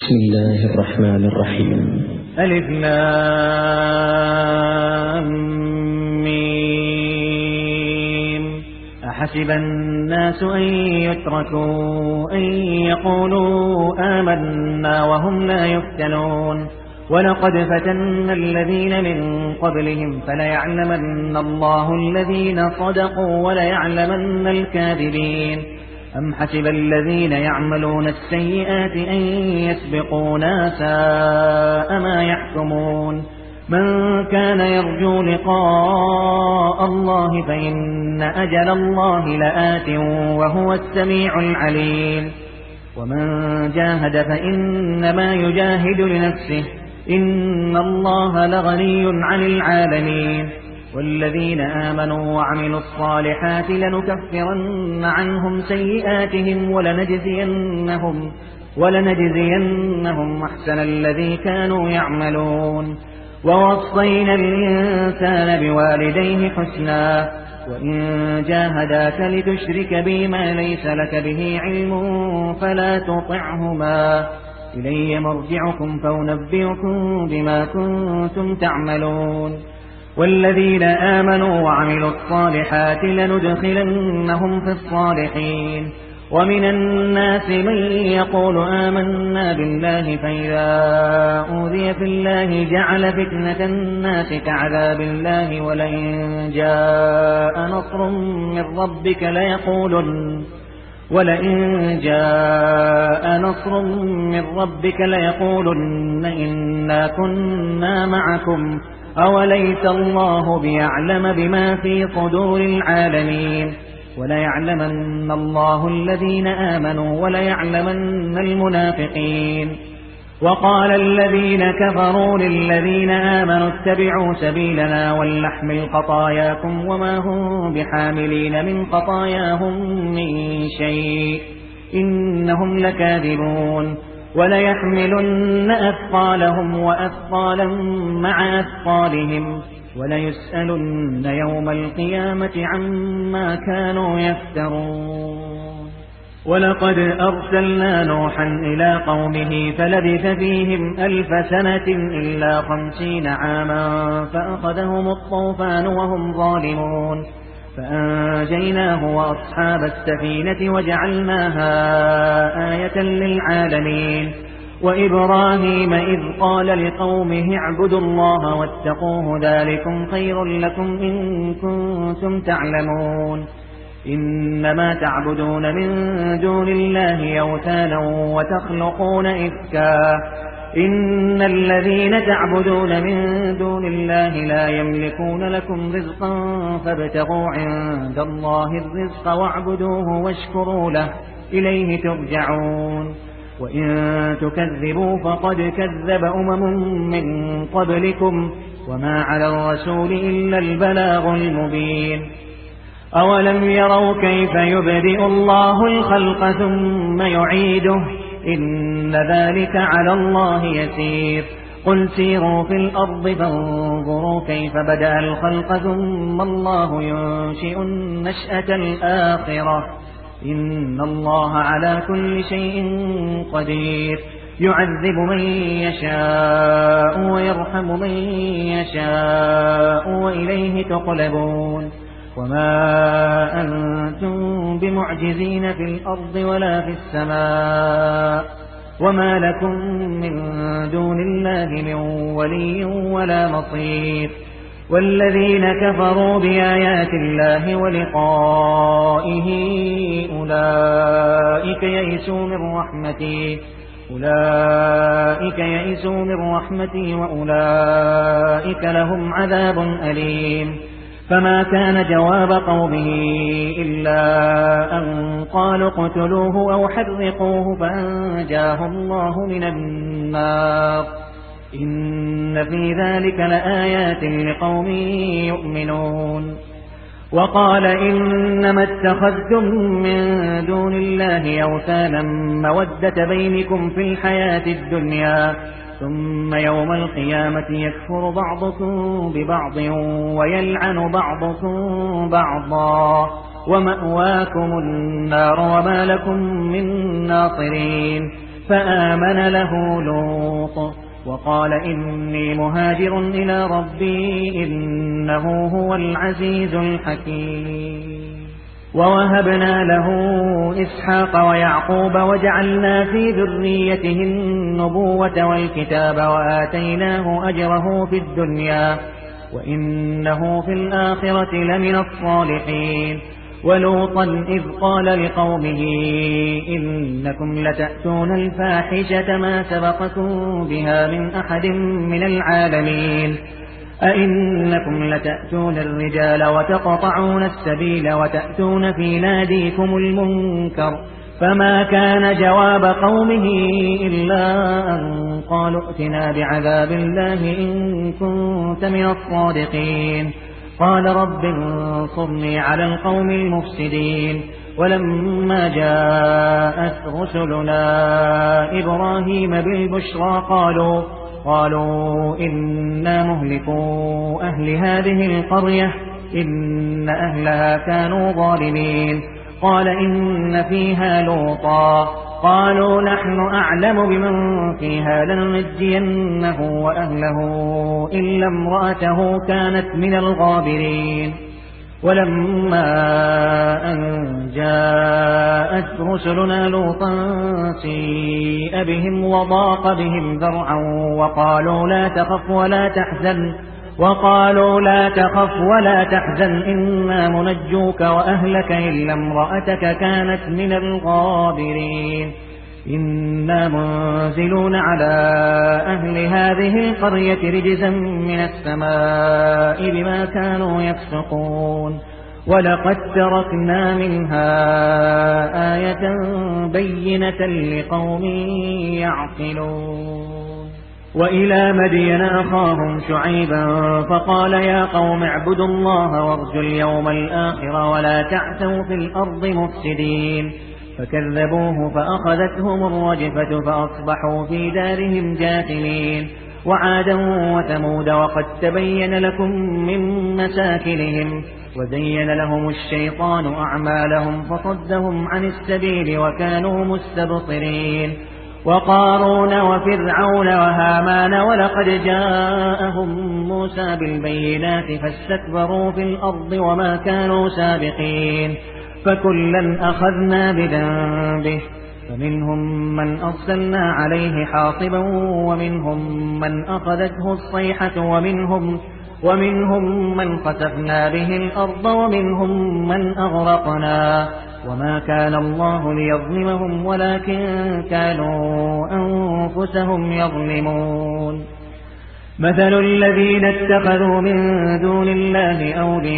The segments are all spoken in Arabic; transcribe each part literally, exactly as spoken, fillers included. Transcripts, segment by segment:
بسم الله الرحمن الرحيم. ألف لام ميم. أحسب الناس أن يتركوا أن يقولوا آمنا وهم لا يفتنون ولقد فتنا الذين من قبلهم فليعلمن الله الذين صدقوا وليعلمن الكاذبين. أم حسب الذين يعملون السيئات أن يسبقونا ساء ما يحكمون. من كان يرجو لقاء الله فإن أجل الله لآت وهو السميع العليم. ومن جاهد فإنما يجاهد لنفسه إن الله لغني عن العالمين. والذين آمنوا وعملوا الصالحات لنكفرن عنهم سيئاتهم ولنجزينهم, ولنجزينهم أحسن الذي كانوا يعملون. ووصينا الإنسان بوالديه حسنا وإن جاهداك لتشرك بي ما ليس لك به علم فلا تطعهما إلي مرجعكم فأنبئكم بما كنتم تعملون. والذين آمنوا وعملوا الصالحات لندخلنهم في الصالحين. ومن الناس من يقول آمنا بالله فإذا أوذي في الله جعل فتنة الناس كعذاب الله ولئن جاء نصر من ربك ليقولن ولئن جاء نصر من ربك ليقولن إنا كنا معكم أوليس الله بيعلم بما في صدور العالمين. وليعلمن الله الذين آمنوا وليعلمن المنافقين. وقال الذين كفروا للذين آمنوا اتبعوا سبيلنا ولنحمل خطاياكم وما هم بحاملين من خطاياهم من شيء إنهم لكاذبون. وليحملن أثقالهم وأثقالا مع أثقالهم وليسألن يوم القيامة عما كانوا يفترون. ولقد أرسلنا نوحا إلى قومه فلبث فيهم ألف سنة إلا خمسين عاما فأخذهم الطوفان وهم ظالمون فأنجيناه وأصحاب السفينة وجعلناها آية للعالمين. وإبراهيم إذ قال لقومه اعبدوا الله واتقوه ذلكم خير لكم إن كنتم تعلمون. إنما تعبدون من دون الله أوثانا وتخلقون إفكا إن الذين تعبدون من دون الله لا يملكون لكم رزقا فابتغوا عند الله الرزق واعبدوه واشكروا له إليه ترجعون. وإن تكذبوا فقد كذب أمم من قبلكم وما على الرسول إلا البلاغ المبين. أولم يروا كيف يبدئ الله الخلق ثم يعيده إن ذلك على الله يسير. قل سيروا في الأرض فانظروا كيف بدأ الخلق ثم الله ينشئ النشأة الآخرة إن الله على كل شيء قدير. يعذب من يشاء ويرحم من يشاء وإليه تقلبون. وما أنتم بمعجزين في الأرض ولا في السماء وما لكم من دون الله من ولي ولا نصير. والذين كفروا بآيات الله ولقائه أولئك يئسوا من رحمتي أولئك يئسوا من رحمتي وأولئك لهم عذاب أليم. فما كان جواب قومه إلا أن قالوا اقتلوه أو حرقوه فأنجاه الله من النار إن في ذلك لآيات لقوم يؤمنون. وقال إنما اتخذتم من دون الله أوثانا مودة بينكم في الحياة الدنيا ثم يوم القيامة يكفر بعضكم ببعض ويلعن بعضكم بعضا ومأواكم النار وما لكم من ناصرين. فآمن له لوط وقال إني مهاجر إلى ربي إنه هو العزيز الحكيم. ووهبنا له إسحاق ويعقوب وجعلنا في ذريته النبوة والكتاب وآتيناه أجره في الدنيا وإنه في الآخرة لمن الصالحين. ولوطا إذ قال لقومه إنكم لتأتون الفاحشة ما سبقكم بها من أحد من العالمين أئنكم لتأتون الرجال وتقطعون السبيل وتأتون في ناديكم المنكر. فما كان جواب قومه إلا أن قالوا ائتنا بعذاب الله إن كنت من الصادقين. قال رب انصرني على القوم المفسدين. ولما جاءت رسلنا إبراهيم بالبشرى قالوا قالوا إنا مهلكو أهل هذه القرية إن أهلها كانوا ظالمين. قال إن فيها لوطا قالوا نحن أعلم بمن فيها لننجينه وأهله إلا امرأته كانت من الغابرين. ولما أن جاءت رسلنا لوطا سيء بهم وضاق بهم ذرعا وقالوا لا تخف ولا تحزن وقالوا لا تخف ولا تحزن إنا منجوك وأهلك إلا امرأتك كانت من الغابرين. إنا منزلون على أهل هذه القرية رجزا من السماء بما كانوا يفسقون. ولقد تركنا منها آية بينة لقوم يعقلون. وإلى مدين أخاهم شعيبا فقال يا قوم اعبدوا الله وارجوا اليوم الآخر ولا تعثوا في الأرض مفسدين. فكذبوه فأخذتهم الرجفة فأصبحوا في دارهم جاثمين. وعادا وثمود وقد تبين لكم من مساكنهم وزين لهم الشيطان أعمالهم فصدهم عن السبيل وكانوا مستبصرين. وقارون وفرعون وهامان ولقد جاءهم موسى بالبينات فاستكبروا في الأرض وما كانوا سابقين. فكلا أخذنا بذنبه فمنهم من أرسلنا عليه حاصبا ومنهم من أخذته الصيحة ومنهم, ومنهم من خسفنا به الأرض ومنهم من أغرقنا. وما كان الله ليظلمهم ولكن كانوا أنفسهم يظلمون. مثل الذين اتخذوا من دون الله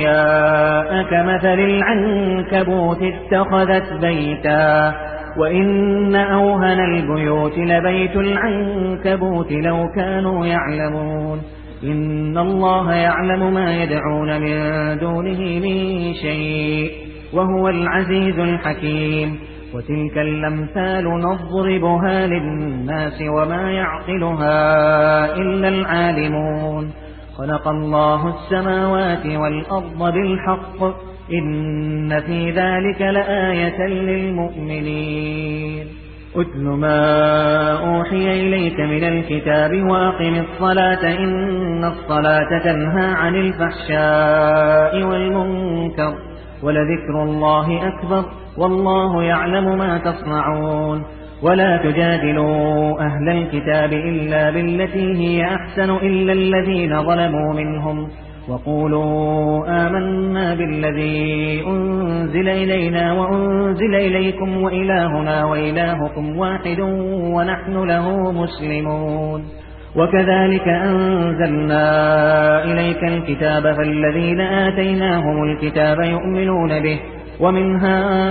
أولياء كمثل العنكبوت اتخذت بيتا وإن أوهن البيوت لبيت العنكبوت لو كانوا يعلمون. إن الله يعلم ما يدعون من دونه من شيء وهو العزيز الحكيم. وتلك الأمثال نضربها للناس وما يعقلها إلا العالمون. خلق الله السماوات والأرض بالحق إن في ذلك لآية للمؤمنين. أتل ما أوحي إليك من الكتاب وأقم الصلاة إن الصلاة تنهى عن الفحشاء والمنكر ولذكر الله أكبر والله يعلم ما تصنعون. ولا تجادلوا أهل الكتاب إلا بالتي هي أحسن إلا الذين ظلموا منهم وقولوا آمنا بالذي أنزل إلينا وأنزل إليكم وإلهنا وإلهكم واحد ونحن له مسلمون. وكذلك أنزلنا إليك الكتاب فالذين آتيناهم الكتاب يؤمنون به ومن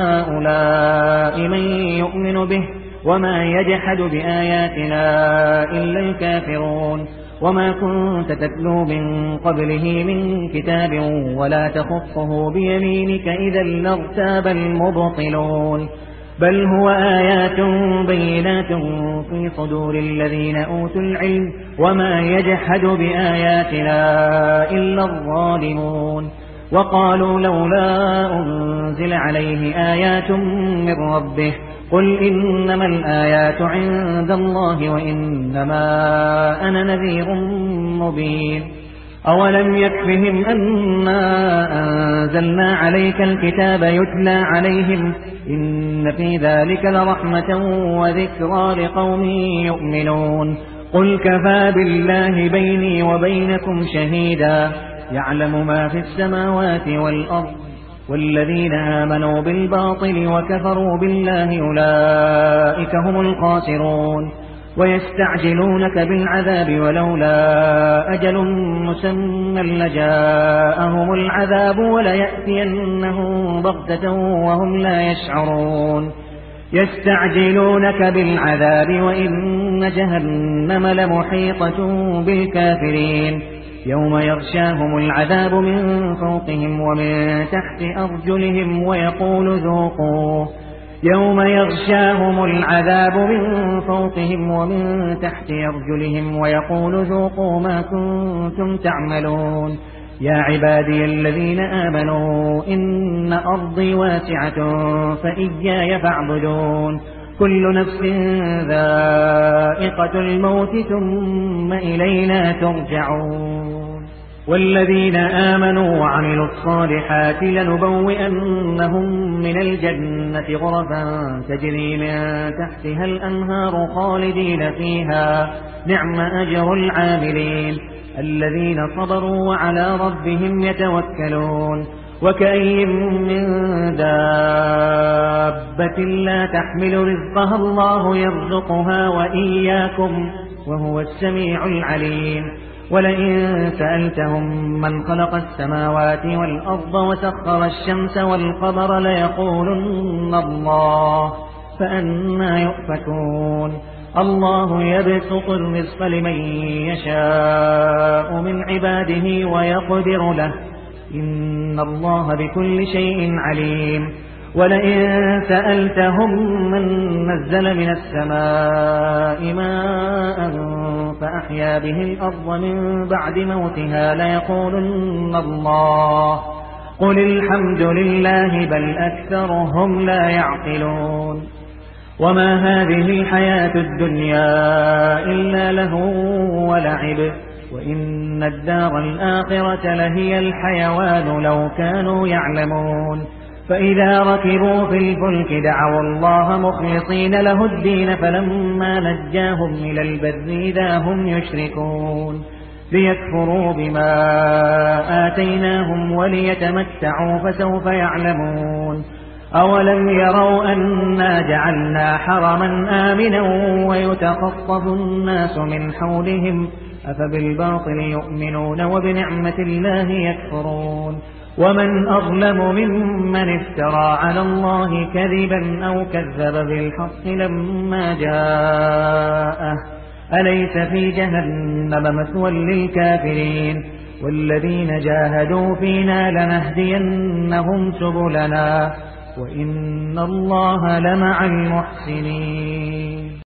هؤلاء من يؤمن به وما يجحد بآياتنا إلا الكافرون. وما كنت تتلو من قبله من كتاب ولا تخطه بيمينك إذا لارتاب المبطلون. بل هو آيات بينات في صدور الذين أوتوا العلم وما يجحد بآياتنا إلا الظالمون. وقالوا لولا أنزل عليه آيات من ربه قل إنما الآيات عند الله وإنما أنا نذير مبين أولم يكفهم أنا أنزلنا عليك الكتاب يتلى عليهم إن في ذلك لرحمة وذكرى لقوم يؤمنون قل كفى بالله بيني وبينكم شهيدا يعلم ما في السماوات والأرض والذين آمنوا بالباطل وكفروا بالله أولئك هم الخاسرون ويستعجلونك بالعذاب ولولا أجل مسمى لجاءهم العذاب وليأتينهم بغتة وهم لا يشعرون يستعجلونك بالعذاب وإن جهنم لمحيطة بالكافرين يوم يغشاهم العذاب من فوقهم ومن تحت أرجلهم ويقول ذوقوا يوم يغشاهم العذاب من فوقهم ومن تحت أرجلهم ويقول ذوقوا ما كنتم تعملون يا عبادي الذين آمنوا إن أرضي واسعة فإياي فاعبدون كل نفس ذائقة الموت ثم إلينا ترجعون والذين آمنوا وعملوا الصالحات لنبوئنهم من الجنة غرفا تجري من تحتها الأنهار خالدين فيها نعم أجر العاملين الذين صبروا وعلى ربهم يتوكلون وكأي من دابة لا تحمل رزقها الله يرزقها وإياكم وهو السميع العليم ولئن سألتهم من خلق السماوات والأرض وسخر الشمس والقمر ليقولن الله فأنى يؤفكون الله يبسط الرزق لمن يشاء من عباده ويقدر له إن الله بكل شيء عليم ولئن سألتهم من نزل من السماء ماء فأحيا به الأرض من بعد موتها ليقولن الله قل الحمد لله بل أكثرهم لا يعقلون وما هذه الحياة الدنيا إلا لهو ولعب وإن الدار الآخرة لهي الحيوان لو كانوا يعلمون فإذا ركبوا في الفلك دعوا الله مخلصين له الدين فلما نجاهم إلى البر إذا هم يشركون ليكفروا بما آتيناهم وليتمتعوا فسوف يعلمون أولم يروا أنا جعلنا حرما آمنا ويتخطف الناس من حولهم أفبالباطل يؤمنون وبنعمة الله يكفرون ومن أظلم ممن افترى على الله كذبا أو كذب بالحق لما جاءه أليس في جهنم مثوى للكافرين والذين جاهدوا فينا لنهدينهم سبلنا وإن الله لمع المحسنين